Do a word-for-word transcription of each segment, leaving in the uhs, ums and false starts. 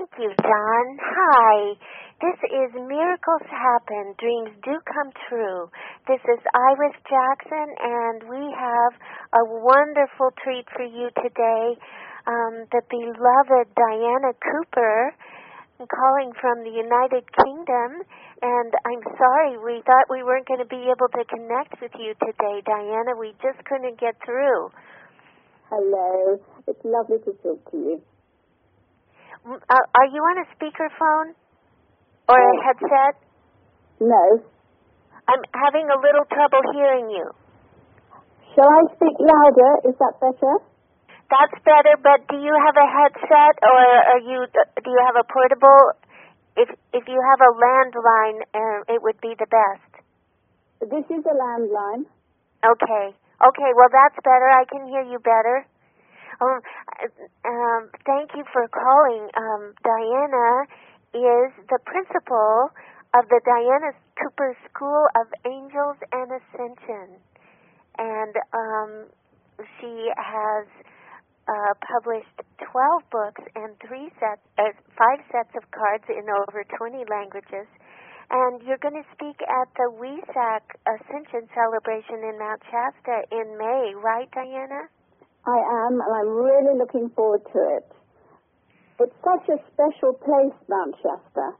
Thank you, John. Hi. This is Miracles Happen, Dreams Do Come True. This is Iris Jackson, and we have a wonderful treat for you today. Um, the beloved Diana Cooper, calling from the United Kingdom, and I'm sorry, we thought we weren't going to be able to connect with you today, Diana. We just couldn't get through. Hello. It's lovely to talk to you. Uh, are you on a speakerphone or a Uh, headset? No. I'm having a little trouble hearing you. Shall I speak louder? Is that better? That's better, but do you have a headset or are you? Do you have a portable? If if you have a landline, uh, it would be the best. This is a landline. Okay. Okay. Well, that's better. I can hear you better. Um, um, thank you for calling. Um, Diana is the principal of the Diana Cooper School of Angels and Ascension, and um, she has uh, published twelve books and three sets, uh, five sets of cards in over twenty languages. And you're going to speak at the W E S A C Ascension Celebration in Mount Shasta in May, right, Diana? I am, and I'm really looking forward to it. It's such a special place, Mount Shasta.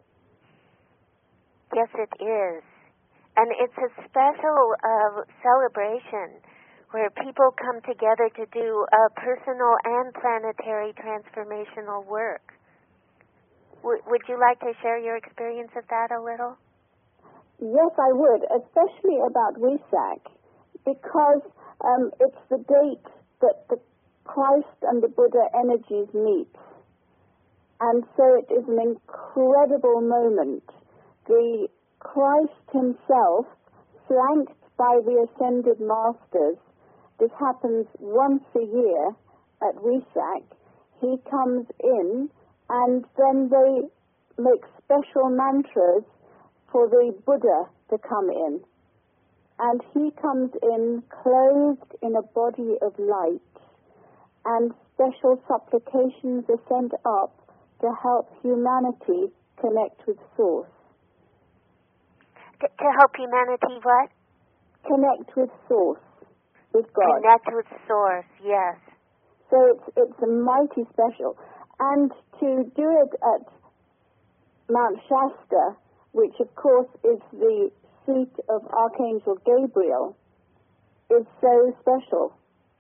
Yes, it is. And it's a special uh, celebration where people come together to do uh, personal and planetary transformational work. W- would you like to share your experience of that a little? Yes, I would, especially about W E S A C, because um, it's the date that the Christ and the Buddha energies meet. And so it is an incredible moment. The Christ himself, flanked by the ascended masters, this happens once a year at W E S A C, he comes in and then they make special mantras for the Buddha to come in. And he comes in clothed in a body of light, and special supplications are sent up to help humanity connect with Source. To, to help humanity what? Connect with Source, with God. Connect with Source, yes. So it's, it's a mighty special. And to do it at Mount Shasta, which of course is the seat of Archangel Gabriel, is so special.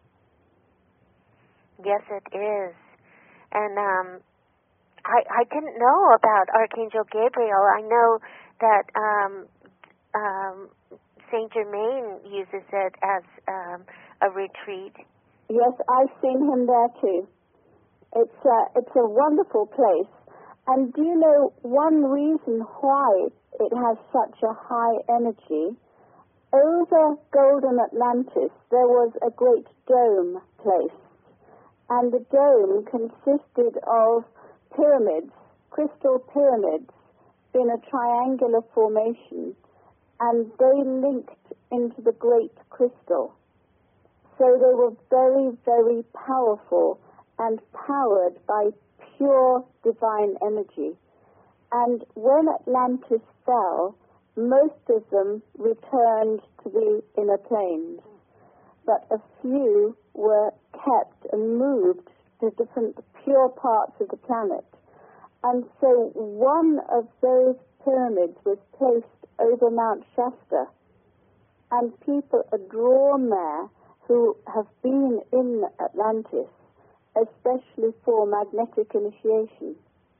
Yes, it is. And um, I, I didn't know about Archangel Gabriel. I know that um, um, Saint Germain uses it as um, a retreat. Yes, I've seen him there too. It's a, it's a wonderful place. And do you know one reason why it has such a high energy? Over Golden Atlantis, there was a great dome placed. And the dome consisted of pyramids, crystal pyramids, in a triangular formation. And they linked into the great crystal. So they were very, very powerful and powered by pure divine energy. And when Atlantis fell, most of them returned to the inner planes, but a few were kept and moved to different pure parts of the planet. And so one of those pyramids was placed over Mount Shasta, and people are drawn there who have been in Atlantis, especially for magnetic initiation.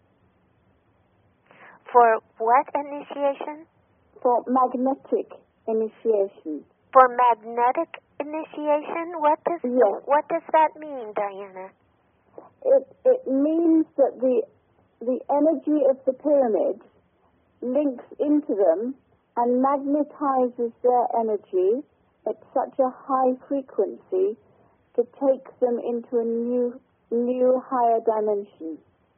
For what initiation? For magnetic initiation. For magnetic initiation? What does Yes. what does that mean, Diana? It it means that the the energy of the pyramids links into them and magnetizes their energy at such a high frequency to take them into a new new higher dimension.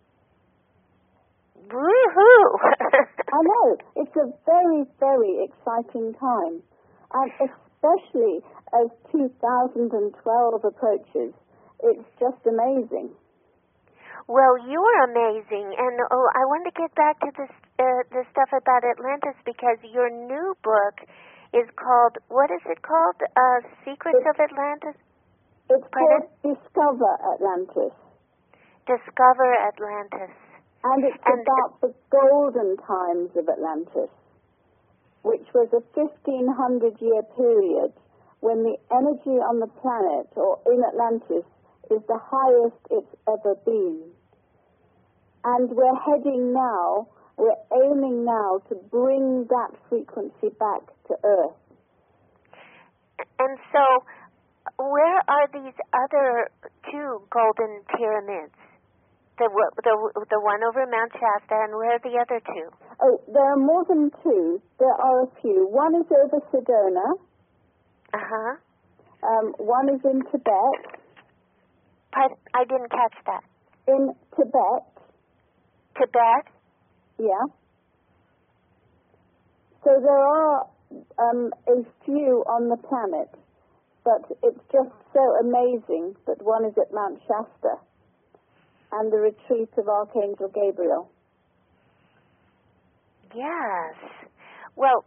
Woohoo! I know. It's a very, very exciting time. And especially as two thousand twelve approaches, it's just amazing. Well, you are amazing, and oh, I want to get back to this uh, the stuff about Atlantis because your new book is called, what is it called? Uh, Secrets it's, of Atlantis? It's Pardon? called Discover Atlantis. Discover Atlantis. And it's and about the golden times of Atlantis, which was a fifteen hundred year period when the energy on the planet, or in Atlantis, is the highest it's ever been. And we're heading now, we're aiming now to bring that frequency back to Earth. And so, where are these other two golden pyramids? The, the, the one over Mount Shasta, and where are the other two? Oh, there are more than two. There are a few. One is over Sedona. Uh-huh. Um, one is in Tibet. Pardon? I didn't catch that. In Tibet. Tibet? Yeah. So there are um, a few on the planet, but it's just so amazing that one is at Mount Shasta and the retreat of Archangel Gabriel. Yes. Well,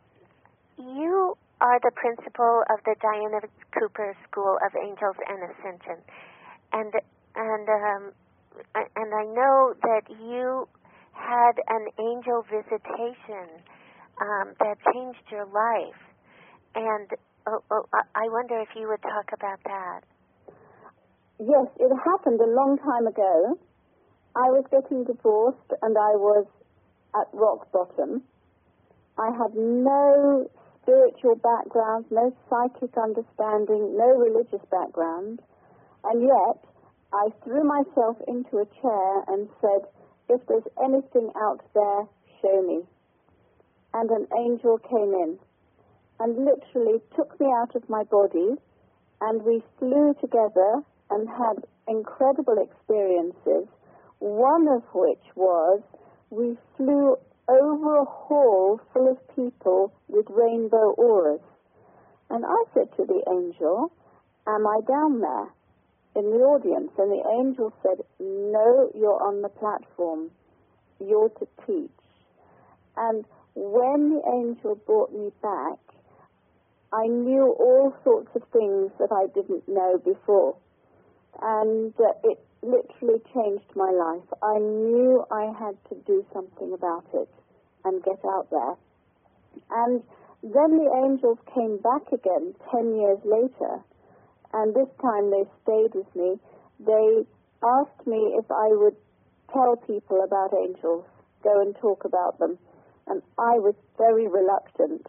you are the principal of the Diana Cooper School of Angels and Ascension, and and um, and I know that you had an angel visitation um, that changed your life, and oh, oh, I wonder if you would talk about that. Yes, it happened a long time ago. I was getting divorced and I was at rock bottom. I had no spiritual background, no psychic understanding, no religious background, and yet I threw myself into a chair and said, if there's anything out there, show me. And an angel came in and literally took me out of my body, and we flew together and had incredible experiences, one of which was we flew over a hall full of people with rainbow auras. And I said to the angel, am I down there in the audience? And the angel said, no, you're on the platform. You're to teach. And when the angel brought me back, I knew all sorts of things that I didn't know before. And uh, it literally changed my life. I knew I had to do something about it and get out there. And then the angels came back again ten years later, and this time they stayed with me. They asked me if I would tell people about angels, go and talk about them. And I was very reluctant.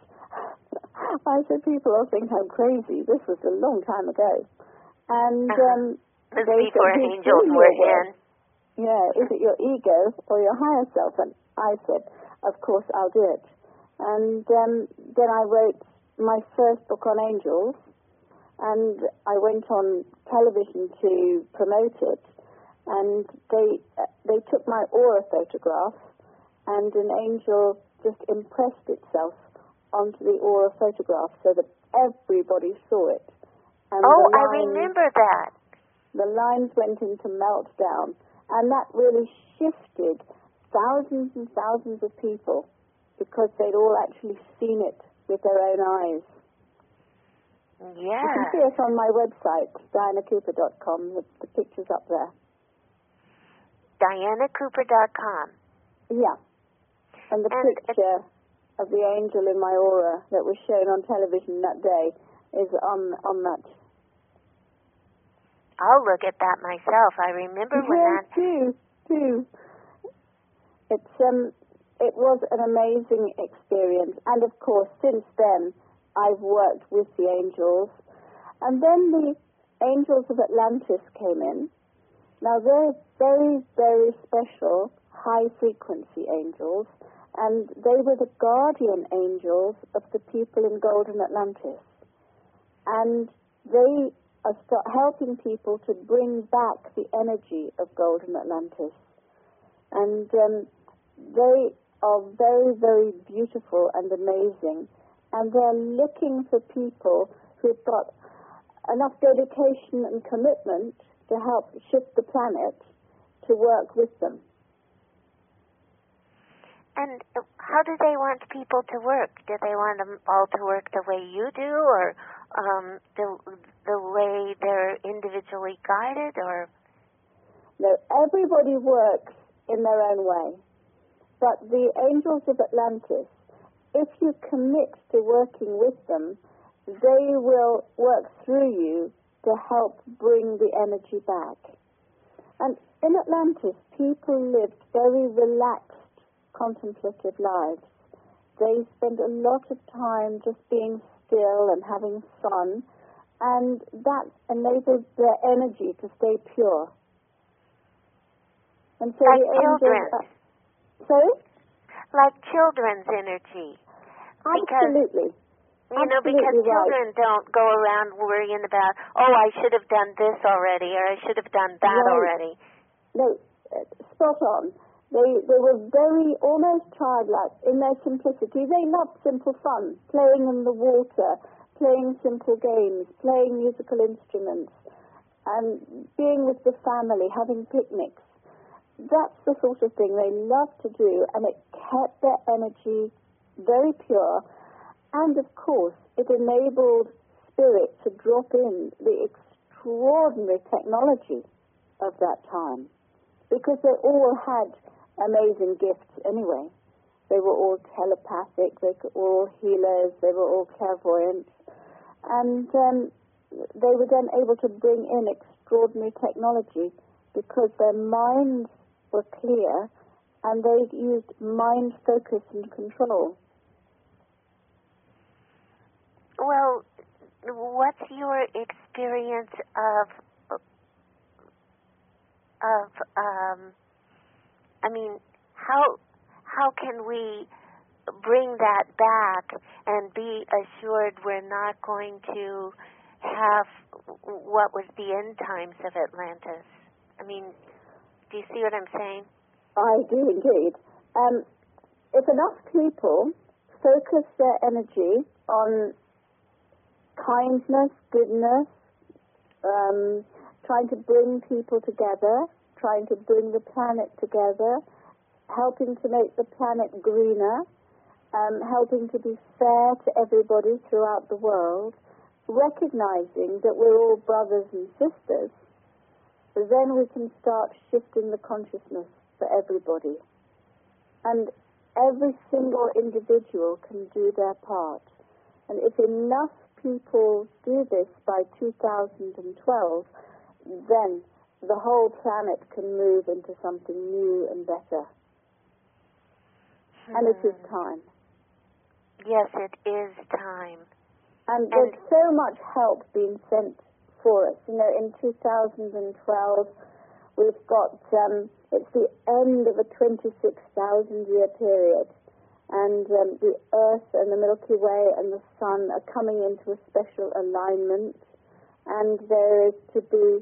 I said, people will think I'm crazy. This was a long time ago. And um, this they before said, angels were in. Yeah, is it your ego or your higher self? And I said, of course, I'll do it. And um, then I wrote my first book on angels, and I went on television to promote it. And they uh, they took my aura photograph, and an angel just impressed itself onto the aura photograph so that everybody saw it. And oh, lines, I remember that. The lines went into meltdown, and that really shifted thousands and thousands of people because they'd all actually seen it with their own eyes. Yeah. You can see it on my website, diana cooper dot com. The, the picture's up there. diana cooper dot com. Yeah. And the and picture of the angel in my aura that was shown on television that day is on on that. I'll look at that myself. I remember when yeah, that... too, too. It's, um, it was an amazing experience. And, of course, since then, I've worked with the angels. And then the angels of Atlantis came in. Now, they're very, very special, high-frequency angels. And they were the guardian angels of the people in Golden Atlantis. And they are start helping people to bring back the energy of Golden Atlantis. And um, they are very, very beautiful and amazing. And they're looking for people who've got enough dedication and commitment to help shift the planet to work with them. And how do they want people to work? Do they want them all to work the way you do, or um, the the way they're individually guided, or? No, everybody works in their own way. But the angels of Atlantis, if you commit to working with them, they will work through you to help bring the energy back. And in Atlantis, people lived very relaxed, contemplative lives. They spend a lot of time just being still and having fun, and that enables their energy to stay pure. And so like the children. Angels, uh, sorry? Like children's energy. Absolutely. Because, you know, Absolutely because right. children don't go around worrying about, oh, I should have done this already, or I should have done that right. already. No, uh, spot on. They they were very, almost childlike in their simplicity. They loved simple fun, playing in the water, playing simple games, playing musical instruments, and being with the family, having picnics. That's the sort of thing they loved to do, and it kept their energy very pure. And, of course, it enabled spirit to drop in the extraordinary technology of that time, because they all had amazing gifts anyway. They were all telepathic, they were all healers, they were all clairvoyant, and um, they were then able to bring in extraordinary technology because their minds were clear and they used mind focus and control. Well, what's your experience of, of, um, I mean, how how can we bring that back and be assured we're not going to have what was the end times of Atlantis? I mean, do you see what I'm saying? I do indeed. Um, if enough people focus their energy on kindness, goodness, um, trying to bring people together, trying to bring the planet together, helping to make the planet greener, um, helping to be fair to everybody throughout the world, recognizing that we're all brothers and sisters, then we can start shifting the consciousness for everybody. And every single individual can do their part. And if enough people do this by two thousand twelve, then the whole planet can move into something new and better. Hmm. And it is time. Yes, it is time. And, and there's so much help being sent for us. You know, in two thousand twelve, we've got, um, it's the end of a twenty-six thousand year period. And um, the Earth and the Milky Way and the Sun are coming into a special alignment. And there is to be,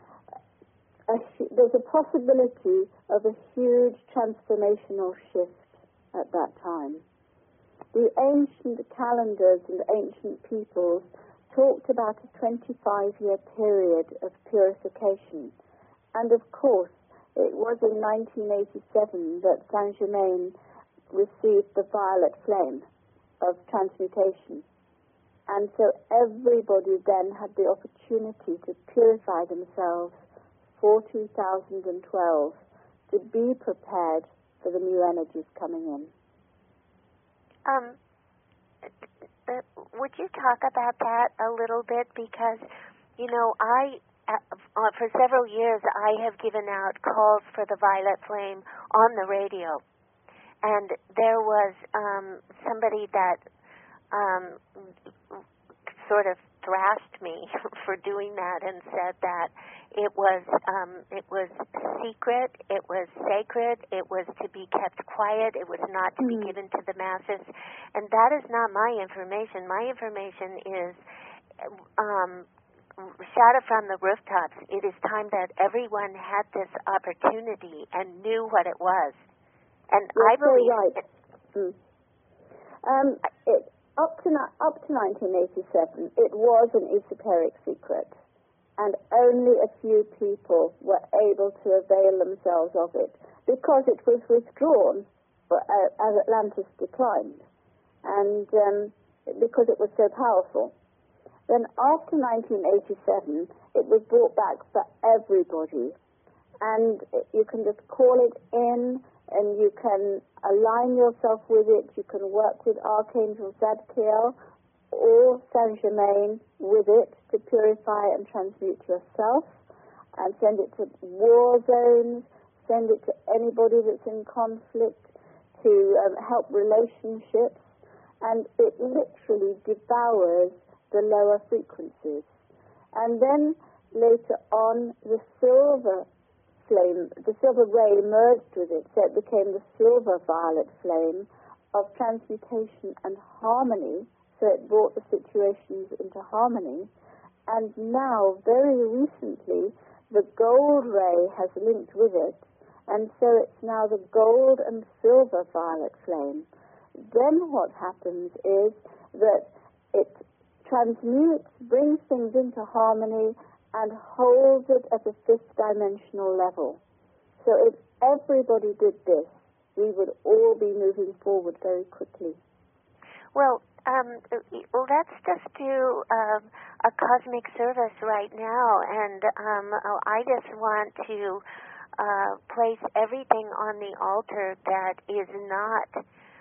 a, there's a possibility of a huge transformational shift at that time. The ancient calendars and ancient peoples talked about a twenty-five year period of purification. And of course, it was in nineteen eighty-seven that Saint Germain received the violet flame of transmutation. And so everybody then had the opportunity to purify themselves for two thousand twelve, to be prepared for the new energies coming in. Um, uh, would you talk about that a little bit? Because, you know, I, uh, for several years, I have given out calls for the violet flame on the radio. And there was um, somebody that um, sort of thrashed me for doing that and said that it was um, it was secret, it was sacred, it was to be kept quiet, it was not to mm-hmm. be given to the masses. And that is not my information. My information is um, shout it from the rooftops. It is time that everyone had this opportunity and knew what it was. And You're I believe so right. Mm. Um, it, up to up to nineteen eighty-seven, it was an esoteric secret, and only a few people were able to avail themselves of it because it was withdrawn as Atlantis declined, and um, because it was so powerful. Then after nineteen eighty-seven, it was brought back for everybody, and you can just call it in, and you can align yourself with it. You can work with Archangel Zadkiel or Saint Germain with it to purify and transmute yourself, and send it to war zones, send it to anybody that's in conflict, to um, help relationships, and it literally devours the lower frequencies. And then later on, the silver flame, the silver ray merged with it, so it became the silver violet flame of transmutation and harmony, so it brought the situations into harmony. And now, very recently, the gold ray has linked with it, and so it's now the gold and silver violet flame. Then what happens is that it transmutes, brings things into harmony, and holds it at a fifth dimensional level. So if everybody did this, we would all be moving forward very quickly. Well, um, well, let's just do um, a cosmic service right now, and um, I just want to uh, place everything on the altar that is not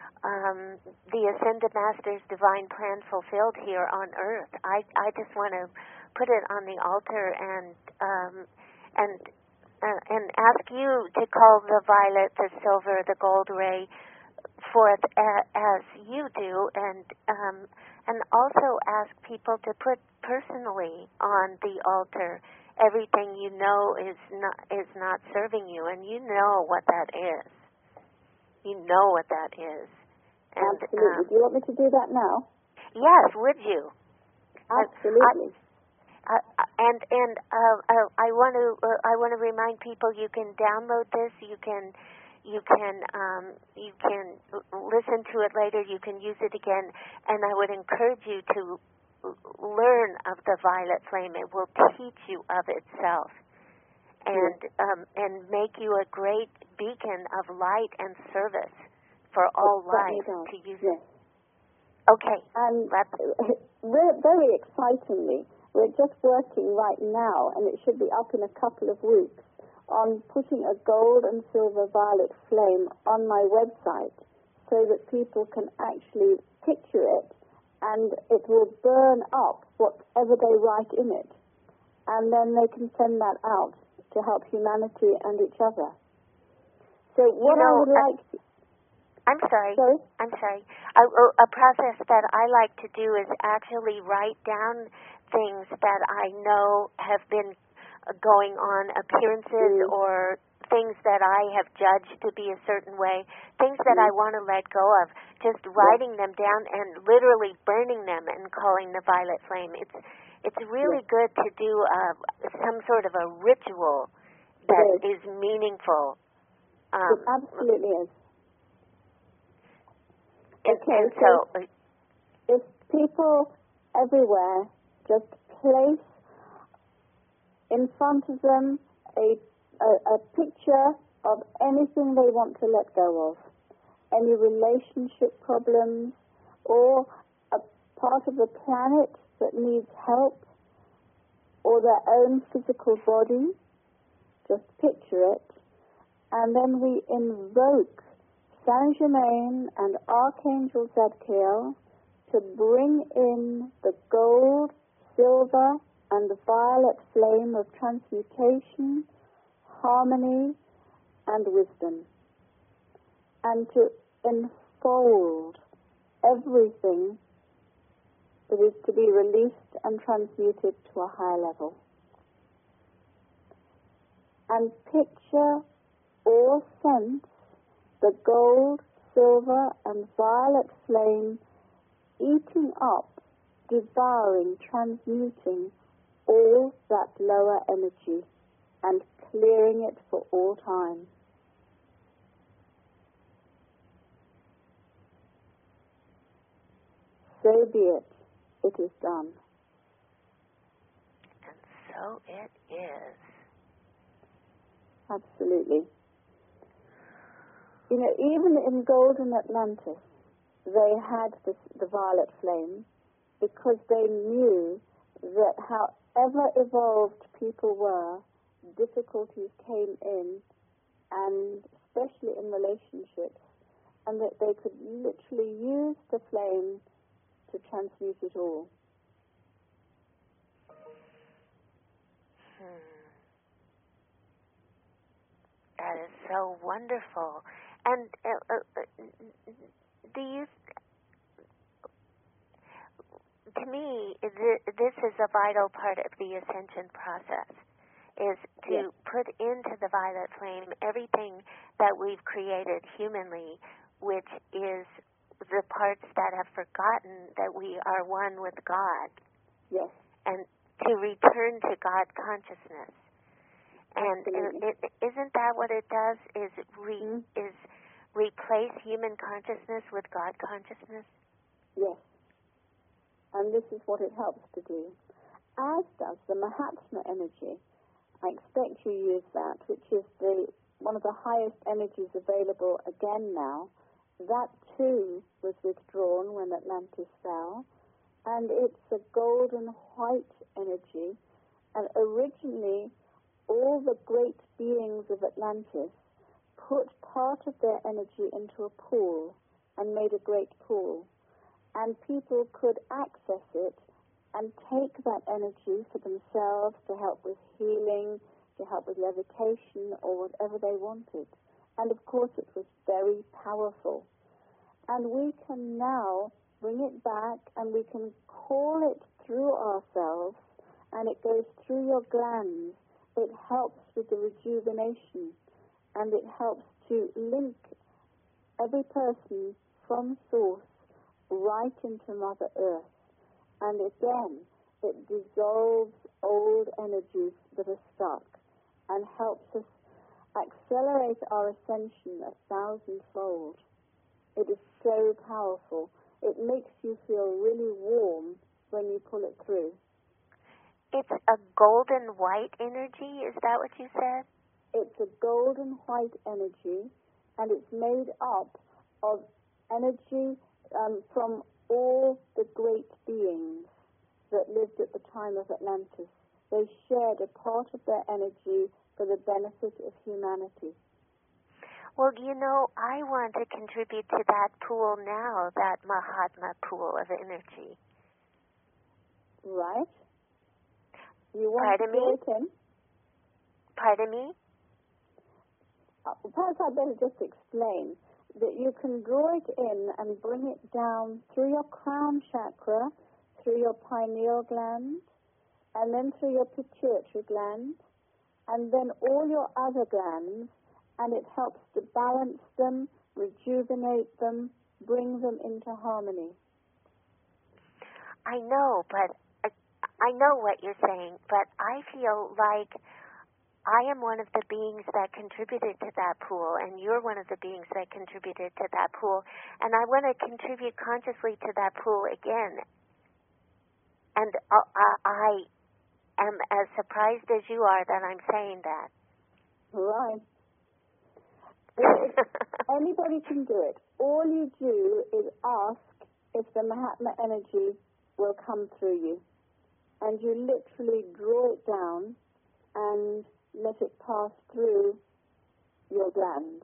um, the Ascended Master's divine plan fulfilled here on Earth. I, I just want to put it on the altar and um, and uh, and ask you to call the violet, the silver, the gold ray forth a, as you do, and um, and also ask people to put personally on the altar everything you know is not is not serving you, and you know what that is. You know what that is. And, absolutely. Um, do you want me to do that now? Yes. Would you? Absolutely. I, uh, and and uh, uh, I want to uh, I want to remind people you can download this. You can. You can um, you can listen to it later. You can use it again, and I would encourage you to learn of the violet flame. It will teach you of itself, and yes. um, and make you a great beacon of light and service for all oh, life to use yes. it. Okay, and very excitingly, we're just working right now, and it should be up in a couple of weeks, on putting a gold and silver violet flame on my website so that people can actually picture it, and it will burn up whatever they write in it, and then they can send that out to help humanity and each other. So what you know, I would like to... I'm sorry. Sorry? I'm sorry. A, a process that I like to do is actually write down things that I know have been going on, appearances mm. or things that I have judged to be a certain way, things that mm. I want to let go of, just writing yeah. them down and literally burning them and calling the violet flame. It's it's really yeah. good to do uh, some sort of a ritual that is. is meaningful. Um, it absolutely is. And, okay, and so, so if people everywhere just place in front of them a, a, a picture of anything they want to let go of, any relationship problems, or a part of the planet that needs help, or their own physical body, just picture it, and then we invoke Saint Germain and Archangel Zadkiel to bring in the gold, silver, and the violet flame of transmutation, harmony, and wisdom, and to enfold everything that is to be released and transmuted to a higher level. And picture or sense the gold, silver, and violet flame eating up, devouring, transmuting all that lower energy and clearing it for all time. So be it. It is done. And So it is. Absolutely. You know, even in Golden Atlantis, they had this, the violet flame because they knew that however evolved people were, difficulties came in, and especially in relationships, and that they could literally use the flame to transmute it all. Hmm. That is so wonderful. And uh, uh, do you, to me, th- this is a vital part of the ascension process, is to Yes. put into the violet flame everything that we've created humanly, which is the parts that have forgotten that we are one with God. Yes. And to return to God consciousness. And Absolutely. it, it, isn't that what it does? Is re, Mm. is replace human consciousness with God consciousness? Yes. And this is what it helps to do. As does the Mahatma energy. I expect you use that, which is the one of the highest energies available again now. That too was withdrawn when Atlantis fell, and it's a golden white energy. And originally, all the great beings of Atlantis put part of their energy into a pool and made a great pool, and people could access it and take that energy for themselves to help with healing, to help with levitation, or whatever they wanted. And of course it was very powerful. And we can now bring it back and we can call it through ourselves, and it goes through your glands. It helps with the rejuvenation, and it helps to link every person from source right into Mother Earth. And again, it dissolves old energies that are stuck and helps us accelerate our ascension a thousandfold. It is so powerful. It makes you feel really warm when you pull it through. It's a golden white energy, is that what you said? It's a golden white energy, and it's made up of energy um, from all the great beings that lived at the time of Atlantis. They shared a part of their energy for the benefit of humanity. Well, you know, I want to contribute to that pool now, that Mahatma pool of energy. Right? You want Pardon to me? draw it in? Pardon me? Uh, perhaps I'd better just explain that you can draw it in and bring it down through your crown chakra, through your pineal gland, and then through your pituitary gland, and then all your other glands, and it helps to balance them, rejuvenate them, bring them into harmony. I know, but I, I know what you're saying, but I feel like I am one of the beings that contributed to that pool, and you're one of the beings that contributed to that pool, and I want to contribute consciously to that pool again. And uh, I am as surprised as you are that I'm saying that. Right. Well, anybody can do it. All you do is ask if the Mahatma energy will come through you. And you literally draw it down and let it pass through your glands.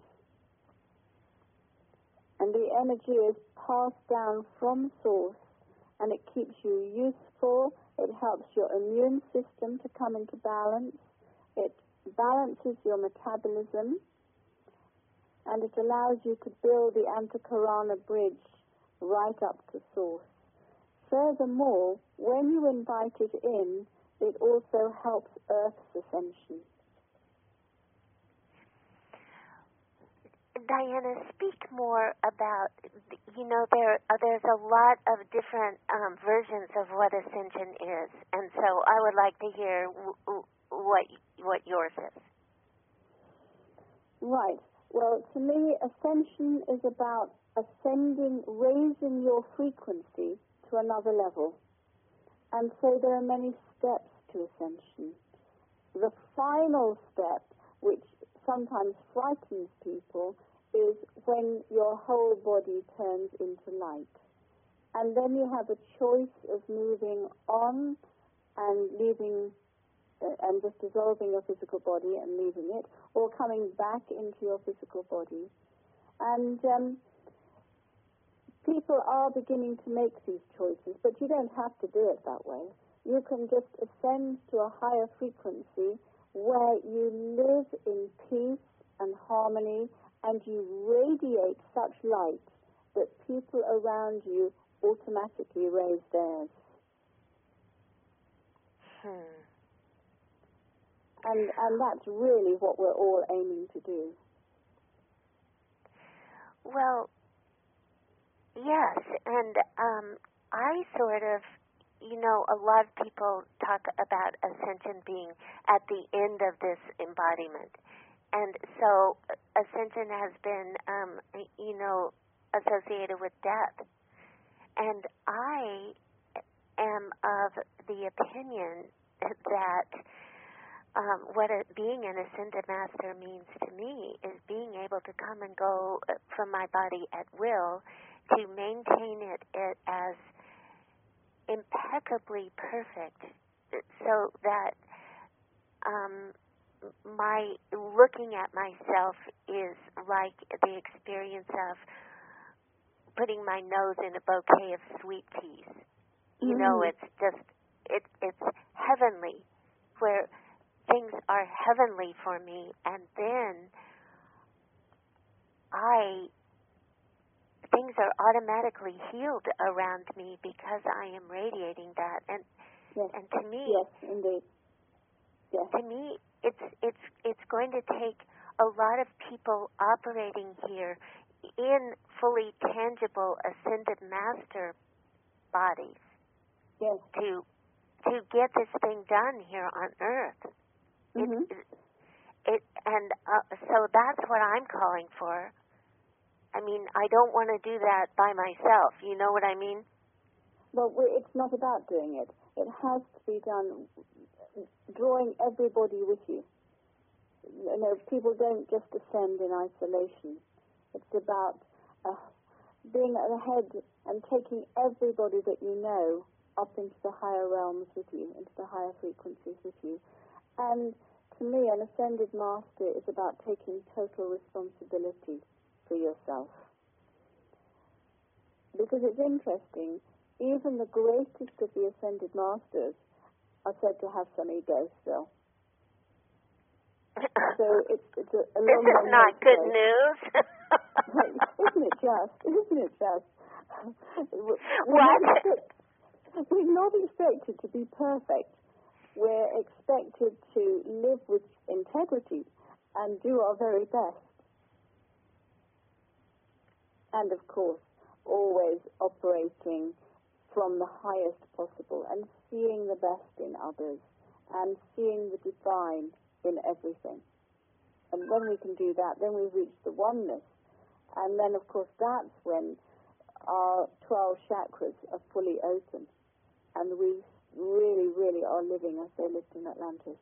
And the energy is passed down from source, and it keeps you useful. It helps your immune system to come into balance. It balances your metabolism, and it allows you to build the Antakarana bridge right up to source. Furthermore, when you invite it in, it also helps Earth's ascension. Diana, speak more about, you know, there uh, there's a lot of different um, versions of what ascension is, and so I would like to hear w- w- what what yours is. Right. Well, to me, ascension is about ascending, raising your frequency to another level. And so there are many steps to ascension. the final step, which sometimes frightens people, is when your whole body turns into light. And then you have a choice of moving on and leaving uh, and just dissolving your physical body and leaving it, or coming back into your physical body. And um, people are beginning to make these choices, but you don't have to do it that way. You can just ascend to a higher frequency where you live in peace and harmony, and you radiate such light that people around you automatically raise theirs. Hmm. And, and that's really what we're all aiming to do. Well, yes, and um, I sort of, you know, a lot of people talk about ascension being at the end of this embodiment. And so ascension has been, um, you know, associated with death. And I am of the opinion that um, what a, being an ascended master means to me is being able to come and go from my body at will, to maintain it, it as impeccably perfect, so that um, my looking at myself is like the experience of putting my nose in a bouquet of sweet peas. Mm-hmm. You know, it's just, it, it's heavenly, where things are heavenly for me, and then I... things are automatically healed around me because I am radiating that, and yes. and to me, yes, indeed, yes. to me, it's it's it's going to take a lot of people operating here in fully tangible ascended master bodies, yes. to to get this thing done here on Earth. Mm-hmm. It, it and uh, so that's what I'm calling for. I mean, I don't want to do that by myself. You know what I mean? Well, it's not about doing it. It has to be done drawing everybody with you. You know, people don't just ascend in isolation. It's about uh, being at the head and taking everybody that you know up into the higher realms with you, into the higher frequencies with you. And to me, an ascended master is about taking total responsibility for yourself. Because it's interesting, even the greatest of the ascended masters are said to have some ego still. So it's, it's a, a this is not good news. Isn't it just? Isn't it just? We're what? Not expect, we're not expected to be perfect. We're expected to live with integrity and do our very best. And, of course, always operating from the highest possible and seeing the best in others and seeing the divine in everything. And when we can do that, then we reach the oneness. And then, of course, that's when our twelve chakras are fully open and we really, really are living as they lived in Atlantis.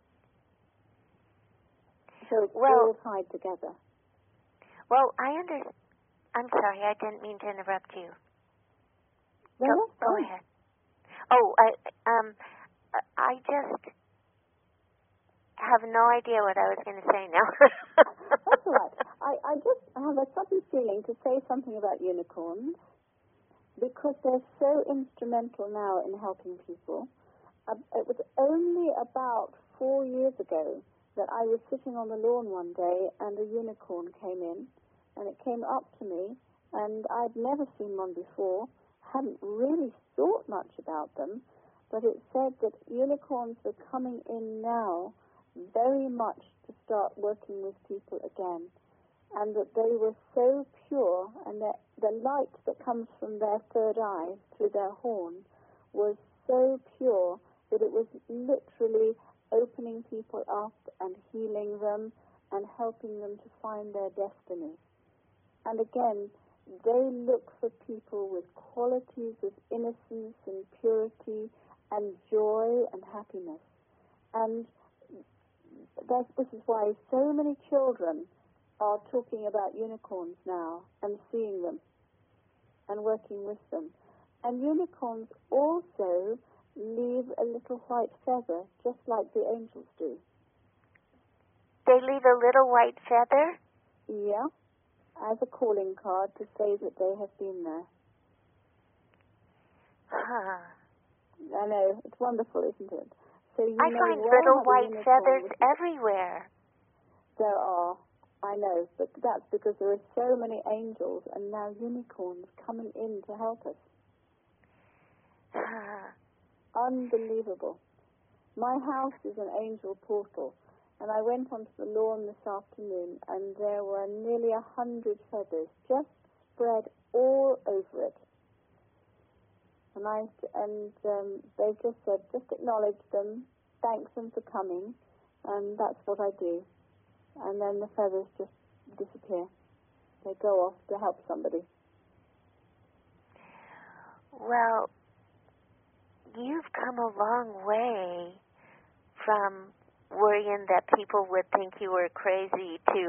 So it's well, all tied together. Well, I understand. I'm sorry, I didn't mean to interrupt you. No, go, go ahead. Oh, I um, I just have no idea what I was going to say now. That's all right. I, I just have a sudden feeling to say something about unicorns because they're so instrumental now in helping people. Uh, it was only about four years ago that I was sitting on the lawn one day and a unicorn came in. And it came up to me, and I'd never seen one before, hadn't really thought much about them, but it said that unicorns were coming in now very much to start working with people again, and that they were so pure, and that the light that comes from their third eye through their horn was so pure that it was literally opening people up and healing them and helping them to find their destiny. And again, they look for people with qualities of innocence and purity and joy and happiness. And that's, this is why so many children are talking about unicorns now and seeing them and working with them. And unicorns also leave a little white feather, just like the angels do. They leave a little white feather? Yeah, as a calling card to say that they have been there. Huh. I know, it's wonderful, isn't it? So you I know find where little have a white unicorn feathers with- everywhere. There are, I know, but that's because there are so many angels and now unicorns coming in to help us. Huh. Unbelievable. My house is an angel portal, and I went onto the lawn this afternoon, and there were nearly a hundred feathers just spread all over it. And I and um, they just said, just acknowledge them, thank them for coming, and that's what I do. And then the feathers just disappear. They go off to help somebody. Well, you've come a long way from worrying that people would think you were crazy to...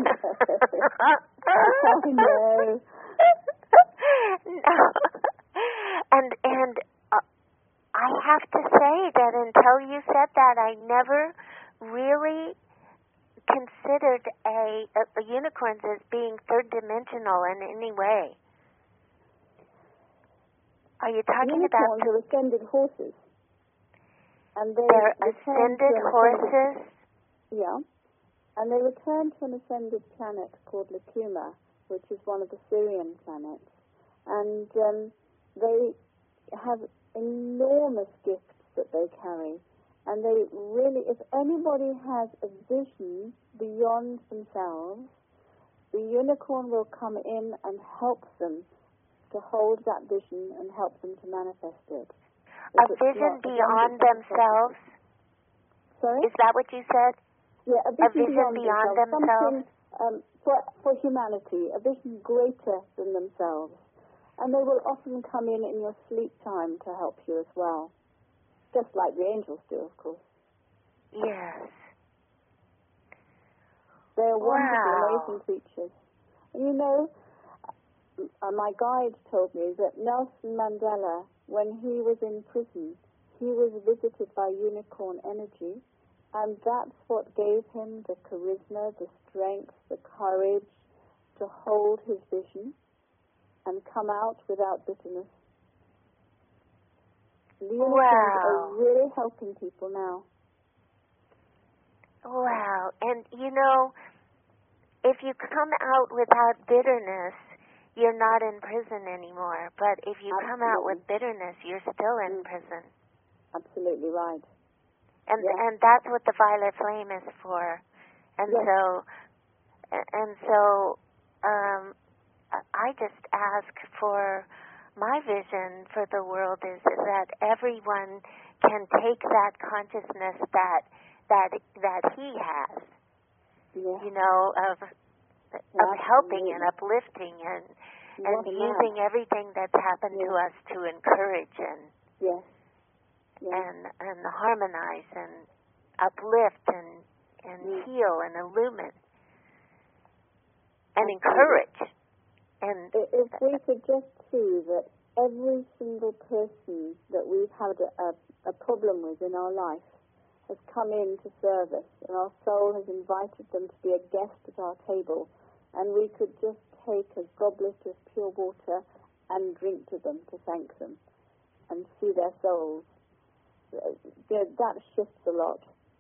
I know. No. And, and uh, I have to say that until you said that, I never really considered a, a, a unicorns as being third dimensional in any way. Are you talking Unicorns about... are ascended horses. And they They're return ascended to an horses? Ascended, yeah. And they return to an ascended planet called Lakuma, which is one of the Syrian planets. And um, they have enormous gifts that they carry. And they really, if anybody has a vision beyond themselves, the unicorn will come in and help them to hold that vision and help them to manifest it. A vision beyond themselves? Sorry? Is that what you said? Yeah, a vision, a vision beyond, beyond themselves? Something um, for, for humanity, a vision greater than themselves. And they will often come in in your sleep time to help you as well. Just like the angels do, of course. Yes. They're wonderful, wow. amazing creatures. And you know, uh, my guide told me that Nelson Mandela, when he was in prison, he was visited by unicorn energy, and that's what gave him the charisma, the strength, the courage to hold his vision and come out without bitterness. The unicorns wow. are really helping people now. Wow. And, you know, if you come out without bitterness, you're not in prison anymore. But if you Absolutely. come out with bitterness, you're still in mm. prison. Absolutely right. And yes. and that's what the violet flame is for. And yes. so, and so, um, I just ask for my vision for the world is that everyone can take that consciousness that that that he has, yeah. you know, of of helping and uplifting and and using everything that's happened yes. to us to encourage and yes. Yes. and and harmonize and uplift and and yes. heal and illumine and Absolutely. encourage. And if we could just see that every single person that we've had a, a, a problem with in our life has come in to serve us, and our soul has invited them to be a guest at our table, and we could just take a goblet of pure water and drink to them to thank them and see their souls. You know, that shifts a lot.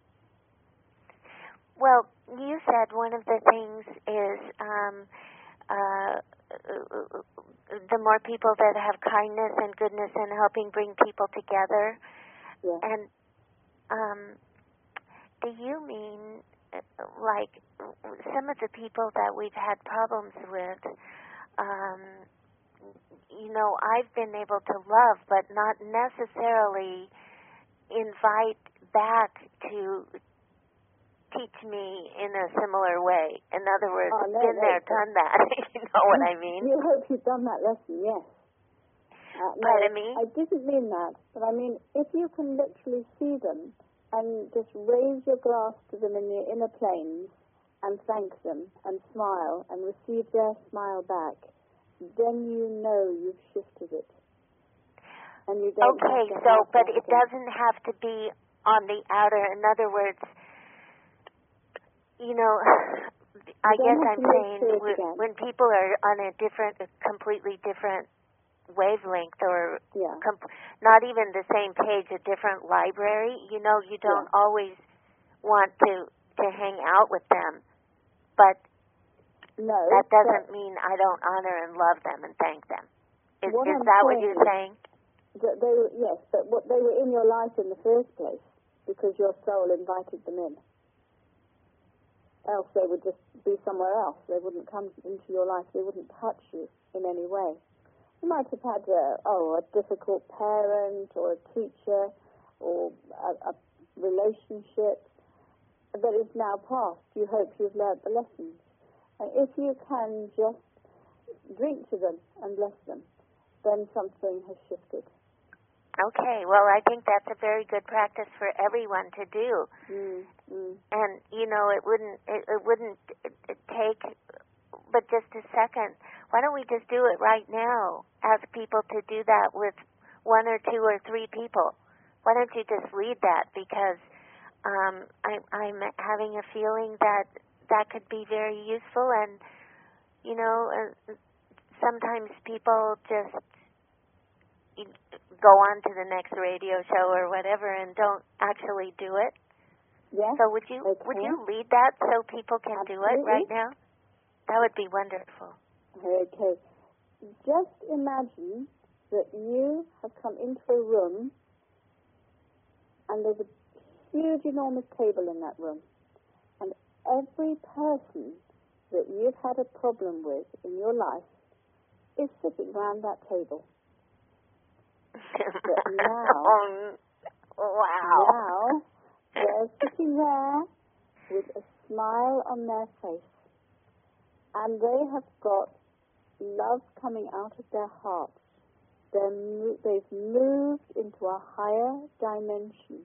Well, you said one of the things is um, uh, the more people that have kindness and goodness and helping bring people together. Yeah. And um, do you mean like some of the people that we've had problems with? Um, you know, I've been able to love, but not necessarily invite back to teach me in a similar way. In other words, oh, no, been no, there, done that. You know what I mean? You hope you've done that lesson, yes. Uh, no, Pardon me? I didn't mean that, but I mean if you can literally see them and just raise your glass to them in your inner planes and thank them and smile and receive their smile back, then you know you've shifted it. And you don't okay, have to so, have but that it again. doesn't have to be on the outer. In other words, you know, I You don't guess have I'm to live saying through it when, again. when people are on a different, a completely different wavelength or Yeah. comp- not even the same page, a different library, you know, you don't Yeah. always want to, to hang out with them. But No. that but doesn't mean I don't honor and love them and thank them. Is, What is I'm that what saying you're is- saying? that they were, yes, but what they were in your life in the first place because your soul invited them in. Else they would just be somewhere else. They wouldn't come into your life. They wouldn't touch you in any way. You might have had a, oh, a difficult parent or a teacher or a, a relationship that is now past. You hope you've learnt the lessons. And if you can just drink to them and bless them, then something has shifted. Okay, well, I think that's a very good practice for everyone to do. Mm, mm. And you know, it wouldn't it, it wouldn't it, it take but just a second. Why don't we just do it right now? Ask people to do that with one or two or three people. Why don't you just lead that? Because um, I, I'm having a feeling that that could be very useful. And you know, uh, sometimes people just go on to the next radio show or whatever and don't actually do it. Yes. So would you okay. would you lead that so people can Absolutely. do it right now? That would be wonderful. Okay. Just imagine that you have come into a room and there's a huge, enormous table in that room. And every person that you've had a problem with in your life is sitting around that table. But now, wow. now they're sitting there with a smile on their face. And they have got love coming out of their hearts. They're mo- they've moved into a higher dimension.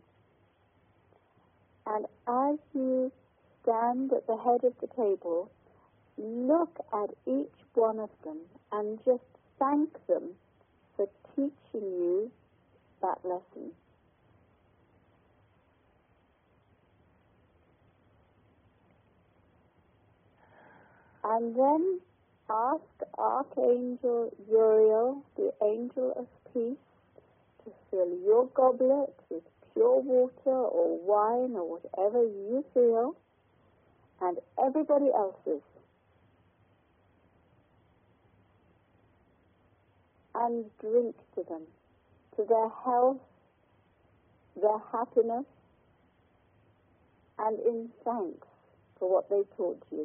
And as you stand at the head of the table, look at each one of them and just thank them for teaching you that lesson. And then ask Archangel Uriel, the angel of peace, to fill your goblet with pure water or wine or whatever you feel, and everybody else's. And drink to them, to their health, their happiness, and in thanks for what they taught you.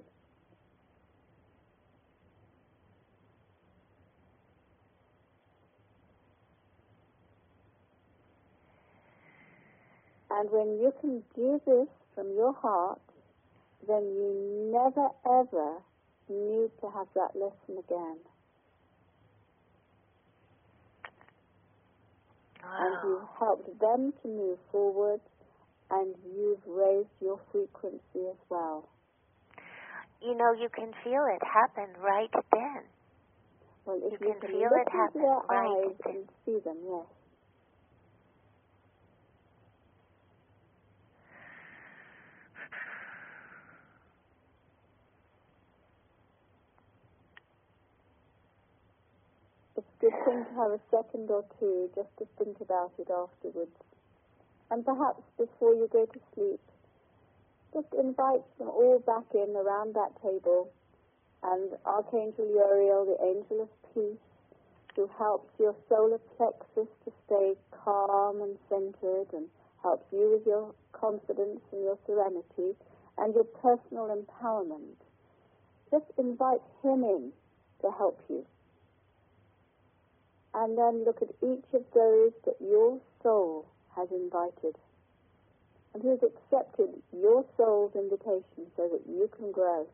And when you can do this from your heart, then you never ever need to have that lesson again. Wow. And you've helped them to move forward, and you've raised your frequency as well. You know, you can feel it happen right then. Well, if You you, can can feel look it happen into their right eyes then. and see them, yes. It's a good thing to have a second or two just to think about it afterwards. And perhaps before you go to sleep, just invite them all back in around that table. And Archangel Uriel, the angel of peace, who helps your solar plexus to stay calm and centered and helps you with your confidence and your serenity and your personal empowerment. Just invite him in to help you. And then look at each of those that your soul has invited and who has accepted your soul's invitation so that you can grow.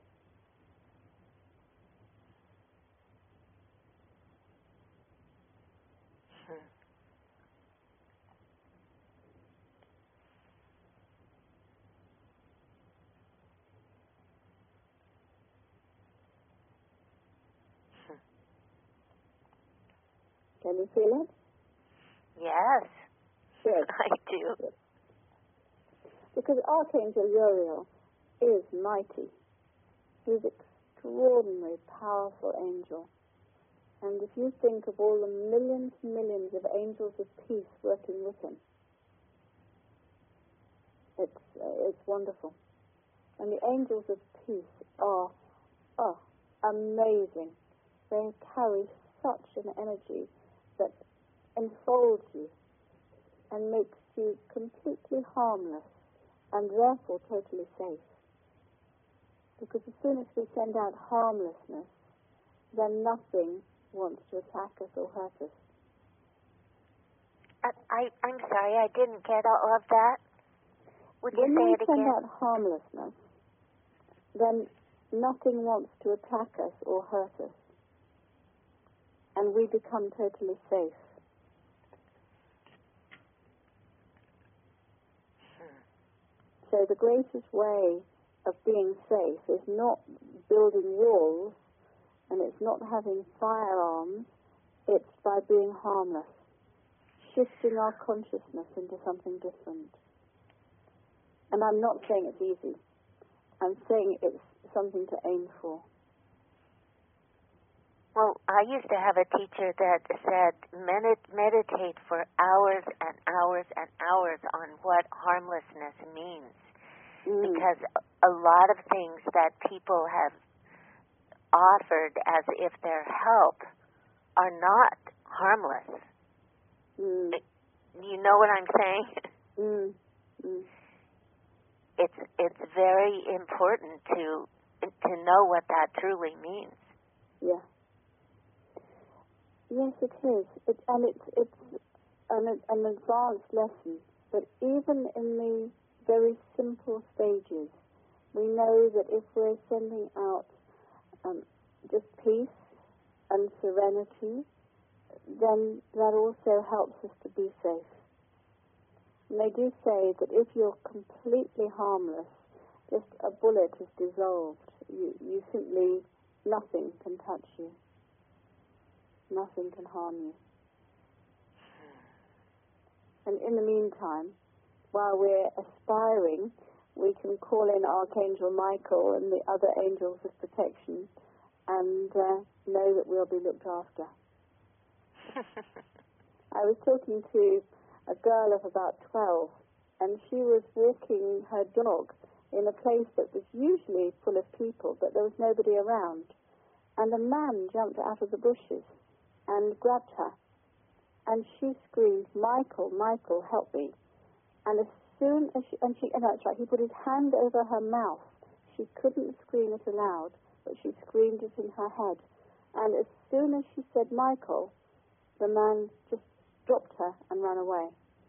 Can you feel it? Yes. Good. I do. Good. Because Archangel Uriel is mighty. He's an extraordinary, powerful angel. And if you think of all the millions and millions of angels of peace working with him, it's uh, it's wonderful. And the angels of peace are, are amazing. They carry such an energy that enfolds you and makes you completely harmless and therefore totally safe. Because as soon as we send out harmlessness, then nothing wants to attack us or hurt us. I, I, I'm sorry, I didn't get all of that. Would you when say we it send again? out harmlessness, then nothing wants to attack us or hurt us. And we become totally safe. So the greatest way of being safe is not building walls, and it's not having firearms. It's by being harmless, shifting our consciousness into something different. And I'm not saying it's easy. I'm saying it's something to aim for. Well, I used to have a teacher that said medit- meditate for hours and hours and hours on what harmlessness means. Mm. Because a lot of things that people have offered as if they're help are not harmless. Mm. You know what I'm saying? Mm. Mm. It's it's very important to to know what that truly means. Yeah. Yes, it is. It, and it's it's an, an advanced lesson. But even in the very simple stages, we know that if we're sending out um, just peace and serenity, then that also helps us to be safe. And they do say that if you're completely harmless, just a bullet is dissolved. You, you simply, nothing can touch you. Nothing can harm you. And in the meantime, while we're aspiring, we can call in Archangel Michael and the other angels of protection and uh, know that we'll be looked after. I was talking to a girl of about twelve, and she was walking her dog in a place that was usually full of people, but there was nobody around. And a man jumped out of the bushes and grabbed her. And she screamed, "Michael, Michael, help me." And as soon as she, and she, and that's right, he put his hand over her mouth. She couldn't scream it aloud, but she screamed it in her head. And as soon as she said Michael, the man just dropped her and ran away.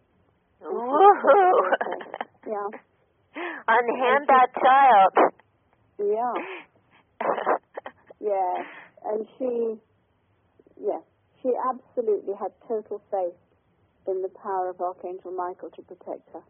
Woohoo! Yeah. Unhand that child. Yeah. Yeah. And she, yeah, she absolutely had total faith in the power of Archangel Michael to protect her.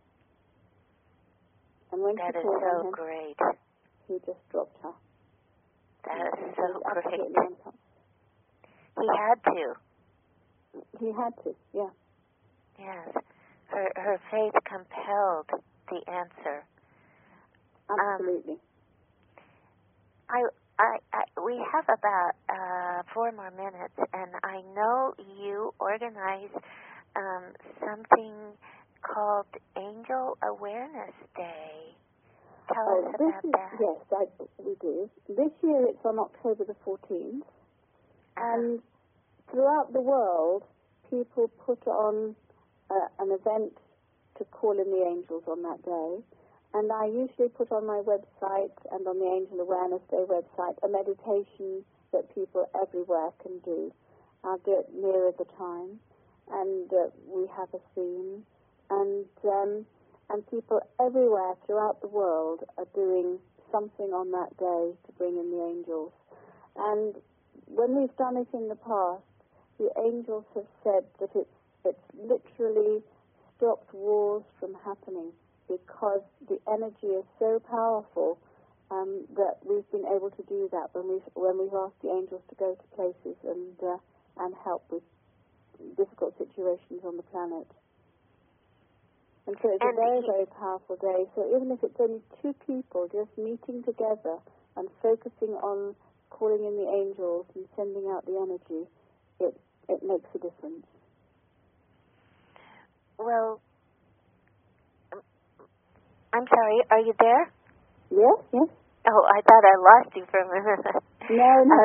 And when That she is called so on him, great. he just dropped her. That is And so she was great. absolutely untouched. He had to. He had to, yeah. Yes. Her her faith compelled the answer. Absolutely. Um, I, I, I, we have about uh, four more minutes, and I know you organize um, something called Angel Awareness Day. Tell Oh, us this about is, that. yes, I, we do. This year it's on October the fourteenth, Uh-huh. and throughout the world, people put on uh, an event to call in the angels on that day. And I usually put on my website and on the Angel Awareness Day website a meditation that people everywhere can do. I'll do it nearer the time, and uh, we have a theme, and um, and people everywhere throughout the world are doing something on that day to bring in the angels. And when we've done it in the past, the angels have said that it's it's literally stopped wars from happening, because the energy is so powerful um, that we've been able to do that when we've when we've asked the angels to go to places and uh, and help with difficult situations on the planet. And so it's and a very, he, very powerful day. So even if it's only two people just meeting together and focusing on calling in the angels and sending out the energy, it, it makes a difference. Well, I'm sorry, are you there? Yes, yes. Oh, I thought I lost you for a minute. No, no.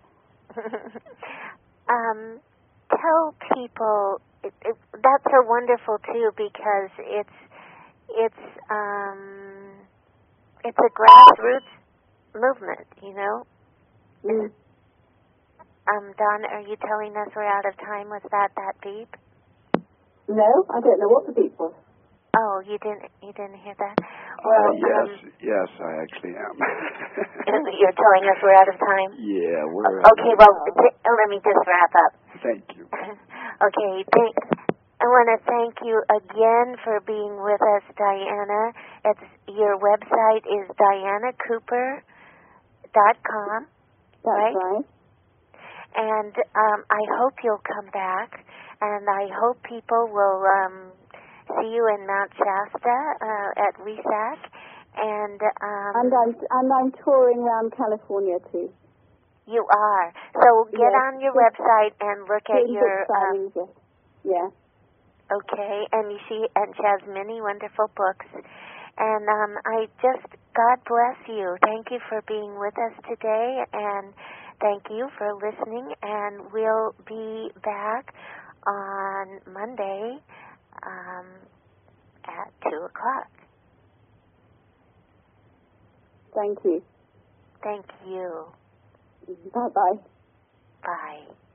Um, um, tell people, it, it, that's so wonderful too, because it's, it's, um, it's a grassroots movement, you know? Mm. Um, Don, are you telling us we're out of time? Was that that beep? No, I don't know what the beep was. Oh, you didn't you didn't hear that? Well, uh, yes, um, yes, I actually am. you're telling us we're out of time? Yeah, we're uh, Okay, well, th- let me just wrap up. Thank you. Okay, thank, I want to thank you again for being with us, Diana. It's, your website is diana cooper dot com. That's right? right. And um, I hope you'll come back, and I hope people will um, see you in Mount Shasta uh, at R E S A C. And, um, and I'm and I'm touring around California too. You are. So get yes. on your website and look at Doing your. book signings, Um, yes. Yeah. okay, and you see, and she has many wonderful books. And um, I just, God bless you. Thank you for being with us today, and thank you for listening. And we'll be back on Monday um, at two o'clock. Thank you. Thank you. Bye-bye. Bye.